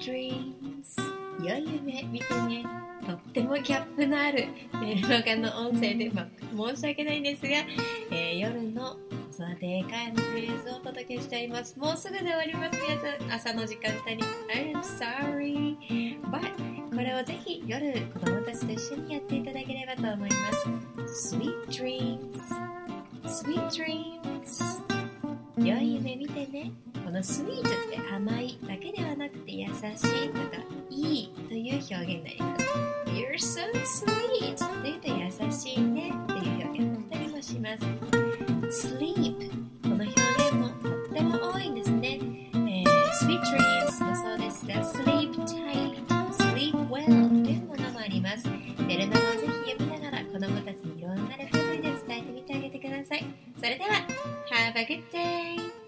dreams 良い夢見てね。とってもギャップのあるメルマガの音声で、申し訳ないんですが、夜の子育て英会話のフレーズをお届けしております。もうすぐで終わります。皆さん朝の時間帯に I'm sorry but これをぜひ夜子供たちと一緒にやっていただければと思います。 Sweet dreams Sweet dreams 良い夢見てね。この sweet って甘いだけではなくて優しいとかいいという表現になります。 You're so sweet というと優しいねという表現だったりもします。 Sleep この表現もとっても多いんですね。Sweet dreams もそうですが Sleep tight Sleep well というものもあります。メルマガをぜひ読みながら子供たちにいろんなレパートリーで伝えてみてあげてください。それでは Have a good day!